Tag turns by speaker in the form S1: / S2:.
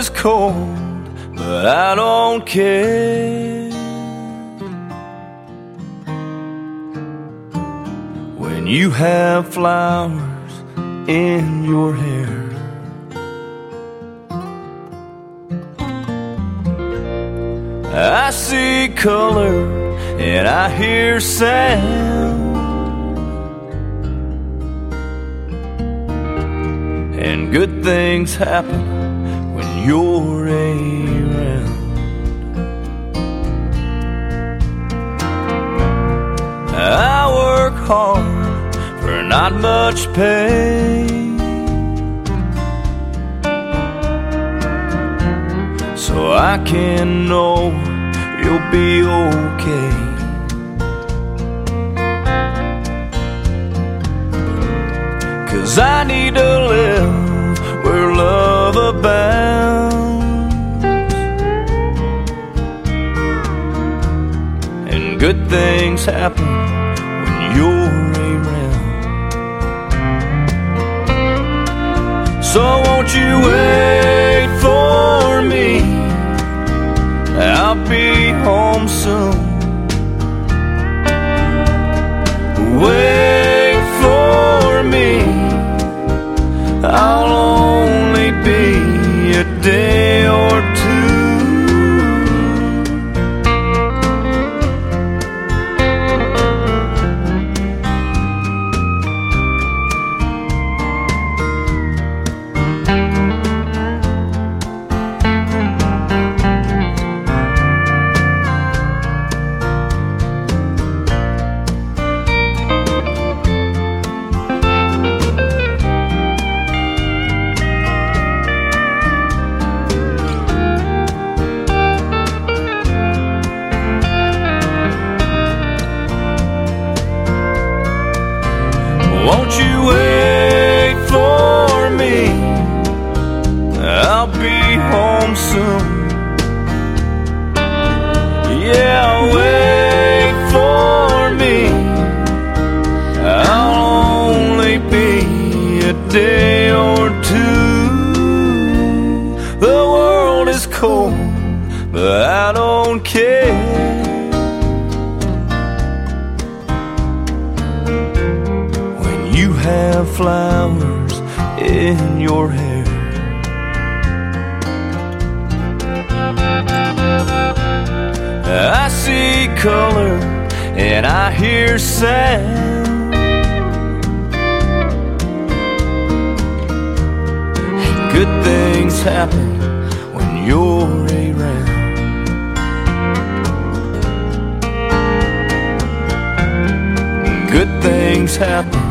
S1: is cold, but I don't care. When you have flowers in your hair, I see color and I hear sound, and good things happen when you're around. I work hard for not much pay, so I can know you'll be okay. 'Cause I need to live where love abounds, and good things happen when you're around. So won't you wait for me? I'll be home soon. Wait for me, I'll only be a day or two. Won't you wait for me? I'll be home soon. Yeah, wait for me. I'll only be a day or two. The world is cold, but I don't care. You have flowers in your hair, I see color and I hear sound, and good things happen when you're around. Good things happen